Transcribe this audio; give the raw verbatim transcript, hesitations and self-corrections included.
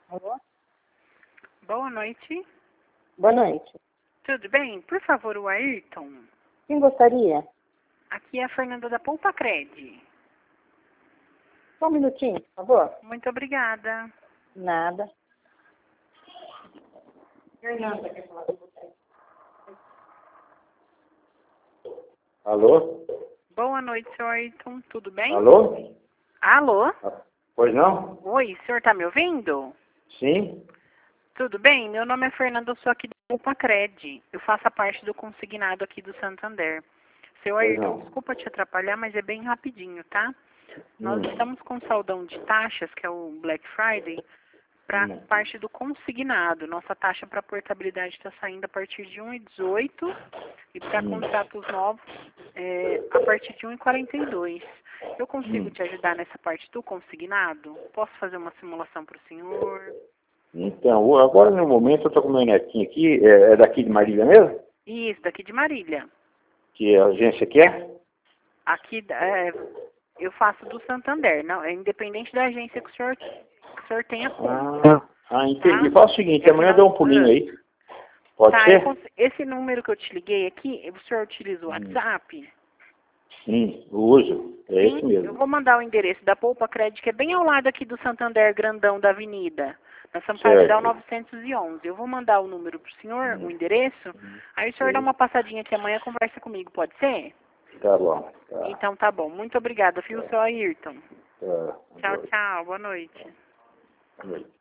Alô? Boa noite. Boa noite. Tudo bem? Por favor, o Ayrton. Quem gostaria? Aqui é a Fernanda da Poupa Cred. Só um minutinho, por favor. Muito obrigada. Nada. Fernanda, quer falar com você? Alô? Boa noite, senhor Ayrton. Tudo bem? Alô? Alô? Ah, Pois não? Oi, o senhor está me ouvindo? Sim? Tudo bem? Meu nome é Fernanda, eu sou aqui da Poupa Cred. Eu faço a parte do consignado aqui do Santander. Seu Pois Ayrton, não. desculpa te atrapalhar, mas é bem rapidinho, tá? Nós Hum. estamos com saldão de taxas, que é o Black Friday, para Hum. parte do consignado. Nossa taxa para portabilidade está saindo a partir de um e dezoito e para Hum. contratos novos é, a partir de um e quarenta e dois. Eu consigo Hum. te ajudar nessa parte do consignado? Posso fazer uma simulação para o senhor? Então, agora no momento eu estou com meu netinho aqui, é, é daqui de Marília mesmo? Isso, daqui de Marília. Que a agência quer? Aqui é, eu faço do Santander, não, é independente da agência que o senhor, que o senhor tenha conta. Ah, ah entendi. Tá? Faz o seguinte, É amanhã eu que dou nós- um pulinho ah, aí. Pode Tá, eu ser? cons- esse número que eu te liguei aqui, o senhor utiliza o Hum. WhatsApp? Sim, uso. É esse Sim, eu mesmo. vou mandar o endereço da Poupa Cred, que é bem ao lado aqui do Santander Grandão da Avenida, na Sampaio Vidal Certo. novecentos e onze. Eu vou mandar o número pro senhor, o Hum. endereço, aí o senhor dá Sim. uma passadinha aqui amanhã e conversa comigo, pode ser? Tá bom. Tá. Então tá bom. Muito obrigada, viu, seu Ayrton. Tá. Tchau, Boa tchau. Boa noite. noite.